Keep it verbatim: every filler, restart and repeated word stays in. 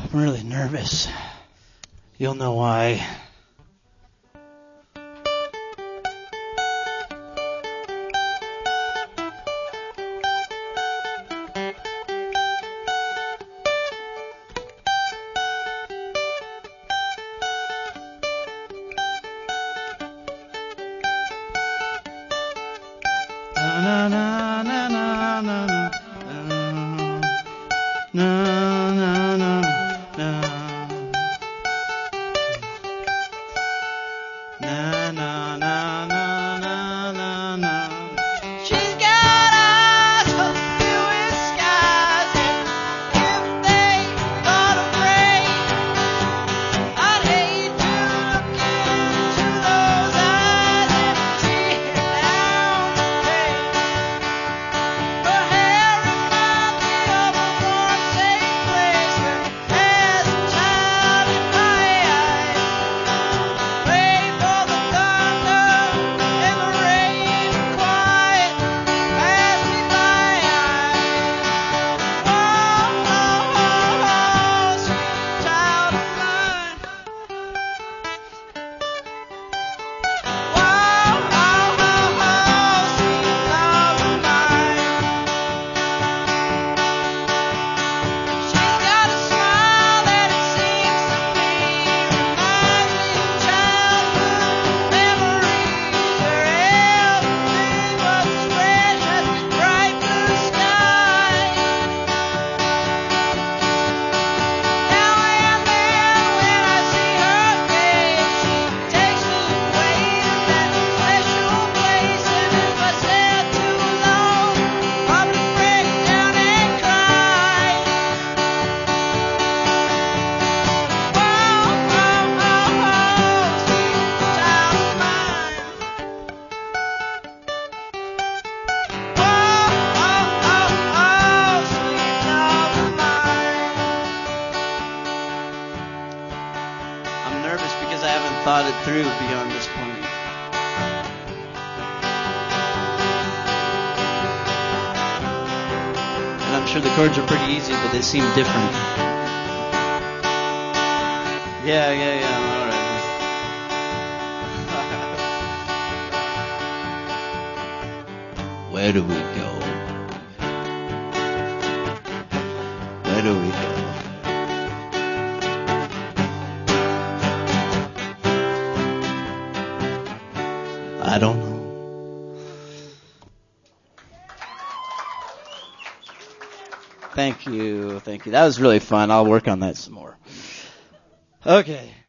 I'm really nervous. You'll know why. Na na na na na na na na na na na na na na na na na. She's got eyes so blue as skies, and if they thought of rain, I'd hate to look into those eyes and see her down the drain. Her hair reminds me of a warm, safe place where, as a child in my eyes, pray for the thunder and the rain to quiet, pass me by. Oh, oh, oh, oh, sweet child of mine. Oh, oh, oh, oh, sweet love of mine. She's got a smile that it seems to me reminds me of childhood memories where everything was as fresh as this bright blue sky. Now and then when I see her face, she takes me away to that special place, and if I stay too long, probably break down and cry. Oh, oh, oh, oh, sweet child of mine. Oh, oh, oh, oh, sweet love of mine. I'm nervous because I haven't thought it through beyond this point. And I'm sure the chords are pretty easy, but they seem different. Yeah, yeah, yeah, all right. Where do we go? Where do we go? I don't know. Thank you, thank you. That was really fun. I'll work on that some more. Okay.